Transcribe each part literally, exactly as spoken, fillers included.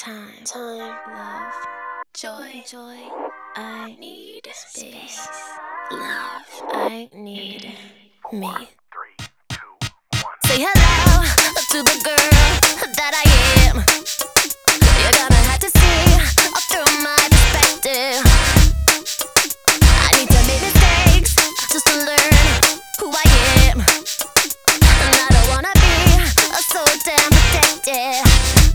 Time, time, love, joy, joy. I need space. Love, I need me. Say hello to the girl that I am. You're gonna have to see all through my perspective. I need to make mistakes just to learn who I am. And I don't wanna be so damn protected.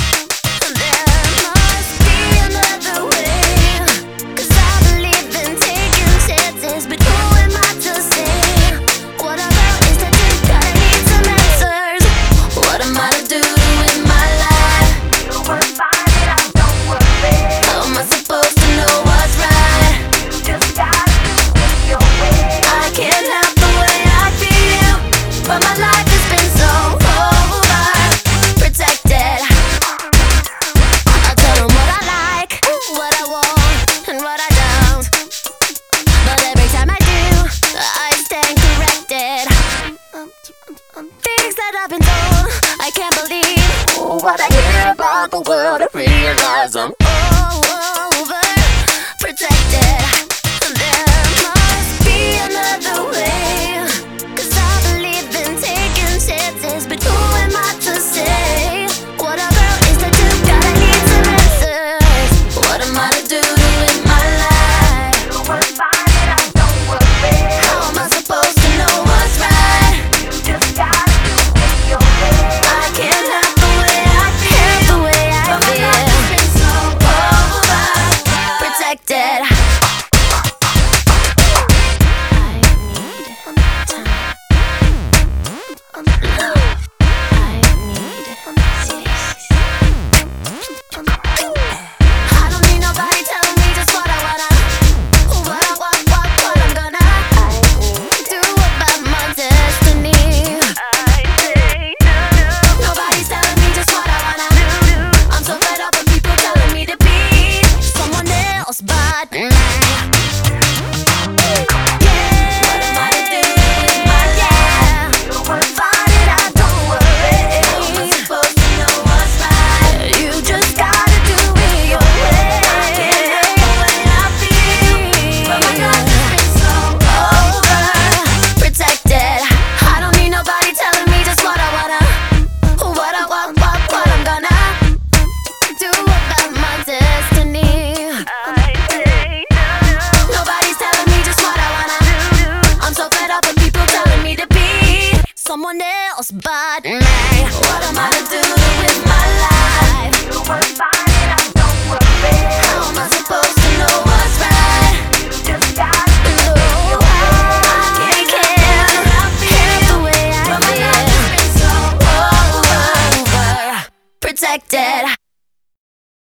Things that I've been told, I can't believe what I hear about the world. I realize I'm over protected. There must be another way, 'cause I believe in taking chances. But who am I to say what a girl is to do? Gotta need some answers. What am I to do with my life? You won't find it, I don't worry. How am I supposed to know what's right? You just gotta but me. Someone else but me. What am I to do with my life? You won't find it, I don't worry. How am I supposed to know what's right? You just gotta know. I can't help the way I feel. So over protected.